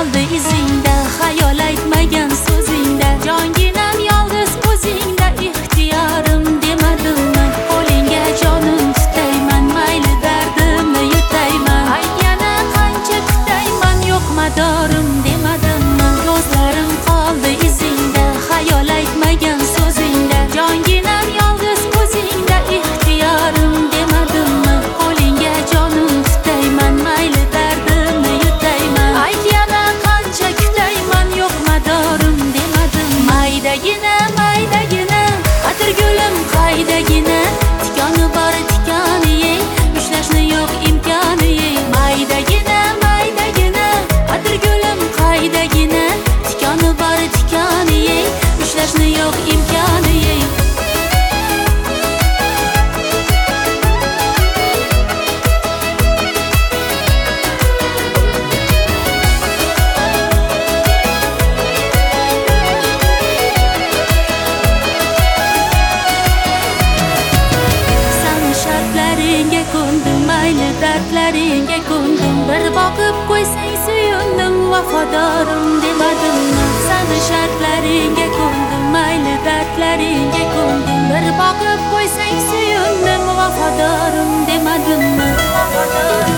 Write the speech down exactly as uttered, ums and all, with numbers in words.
qoldi izingda, xayol aytmagan so'zingda, jonginam yolg'iz o'zingda, ixtiyorim demadimmi? Qo'lingga jonim tutayman, mayli dardimni yutayman. Ayt yana qancha kutayman, yo'q madorim demadimmi? Ko'zlarim qoldi izingda, xayol aytmagan so'zingda, jonginam yolg'iz o'zingda, ixtiyorim demadimmi? Qo'lingga jonim tutayman, mayli dardimni yutayman. Ayt yana qancha kutayman, yo'q madorim demadim. Maydagina maydagina atirgulim qaydagina, tikoni bor tikoni yey, ushlashni yo'q imkoni yey. Maydagina maydagina atirgulim qaydagina, tikoni bor tikoni yey, ushlashni yo'q imkoni yey. Shartlaringga ko'ndim, mayli dardlaringga ko'ndim. Bir boqib qo'ysang suyundim, vafodorim demadimmi? Sani shartlaringga ko'ndim, mayli dardlaringga ko'ndim. Bir boqib qo'ysang suyundim, vafodorim demadimmi?